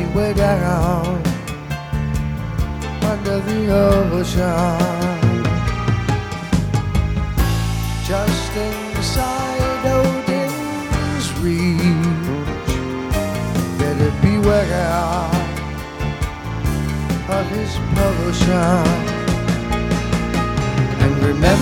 way down under the ocean, just inside Odin's reach. Better beware of his potion, and remember